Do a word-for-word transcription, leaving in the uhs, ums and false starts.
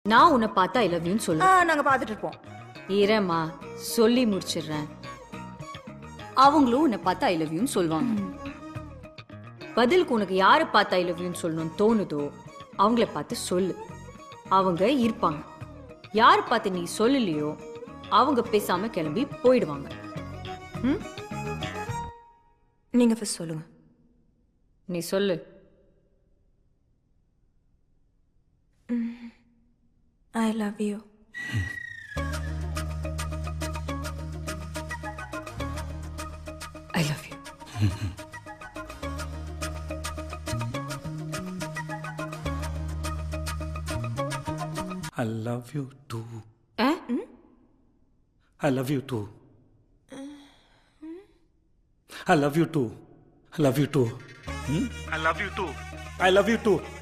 நான் உன்னை பார்த்தா ஐ லவ் யூன்னு சொல்லு. நாங்க பாத்துட்டு இருப்போம். இரமா சொல்லி முடிச்சிடுறேன். அவங்களும் உன்னை பார்த்தா ஐ லவ் யூன்னு சொல்லுவாங்க. பதிலுக்கு உனக்கு யாரை பார்த்து ஐ லவ் யூன்னு சொல்லணும்னு தோணுதோ அவங்கள பார்த்து சொல்லு. அவங்க இருப்பாங்க. யார் பார்த்து நீ சொல்லலையோ அவங்க பேசாம கிளம்பி போயிடுவாங்க. ம் நீங்க ஃபர்ஸ்ட் சொல்லுங்க. நீ சொல்லு. I love you. I love you. I love you too. Eh? I love you too. I love you too. I love you too. Hmm? I love you too. I love you too.